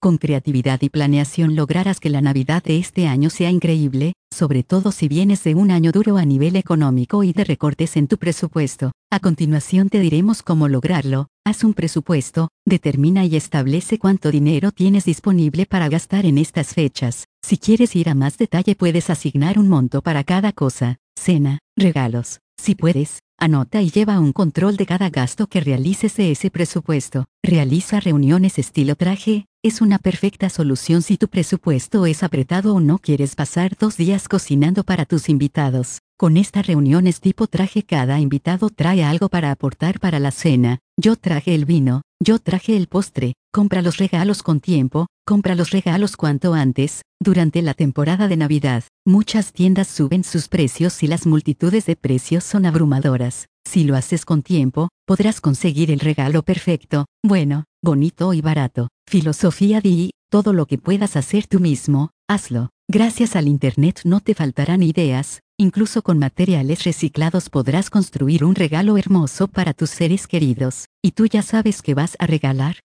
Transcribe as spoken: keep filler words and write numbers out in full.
Con creatividad y planeación lograrás que la Navidad de este año sea increíble, sobre todo si vienes de un año duro a nivel económico y de recortes en tu presupuesto. A continuación te diremos cómo lograrlo. Haz un presupuesto, determina y establece cuánto dinero tienes disponible para gastar en estas fechas. Si quieres ir a más detalle puedes asignar un monto para cada cosa, cena, regalos. Si puedes, anota y lleva un control de cada gasto que realices de ese presupuesto. Realiza reuniones estilo traje. Es una perfecta solución si tu presupuesto es apretado o no quieres pasar dos días cocinando para tus invitados. Con estas reuniones tipo traje cada invitado trae algo para aportar para la cena. Yo traje el vino, yo traje el postre. Compra los regalos con tiempo, compra los regalos cuanto antes. Durante la temporada de Navidad, muchas tiendas suben sus precios y las multitudes de precios son abrumadoras. Si lo haces con tiempo, podrás conseguir el regalo perfecto, bueno, bonito y barato. Filosofía D I, todo lo que puedas hacer tú mismo, hazlo. Gracias al Internet no te faltarán ideas, incluso con materiales reciclados podrás construir un regalo hermoso para tus seres queridos. ¿Y tú ya sabes qué vas a regalar?